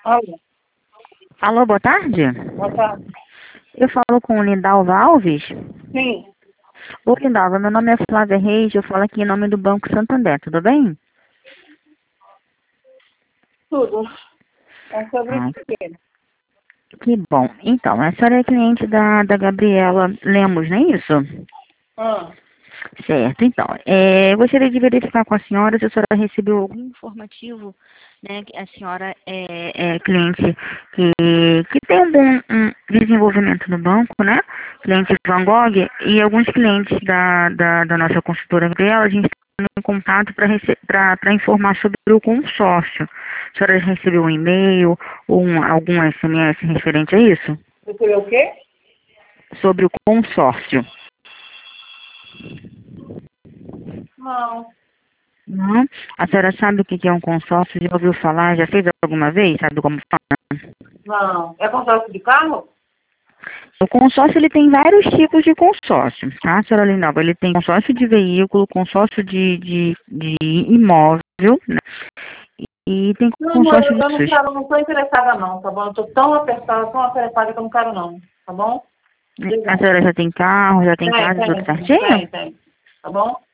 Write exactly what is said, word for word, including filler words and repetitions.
Olha, Alô, boa tarde. boa tarde. Eu falo com o Lindalva Alves. Sim, Ô, Lindalva, meu nome é Flávia Reis, eu falo aqui em nome do Banco Santander, tudo bem? tudo. É sobre Ah, o quê? que bom. Então, a senhora é cliente da, da Gabriela Lemos, não é isso? Ah, Certo, então. É, eu gostaria de verificar com a senhora se a senhora recebeu algum informativo, né? Que a senhora é, é cliente que, que tem um bom um desenvolvimento no banco, né? Cliente Van Gogh e alguns clientes da, da, da nossa consultora Gabriela, a gente está em contato para informar sobre o consórcio. A senhora recebeu um e-mail ou um, algum S M S referente a isso? recebeu o quê? Sobre o consórcio. Não, Não. A senhora sabe o que que é um consórcio? Já ouviu falar? Já fez alguma vez? Sabe como fala? não. É consórcio de carro? O consórcio ele tem vários tipos de consórcio, tá, senhora Lindalva? Ele tem consórcio de veículo, consórcio de, de, de imóvel, né? E tem Não, amor, consórcio eu, de eu não SUS. quero, não estou interessada não, tá bom? Eu estou tão apertada, tão apertada que eu não quero não, tá bom? A Obrigada. senhora já tem carro, já tem Tem, casa, tudo tem, tem, certinho? tem, tem. Tá bom?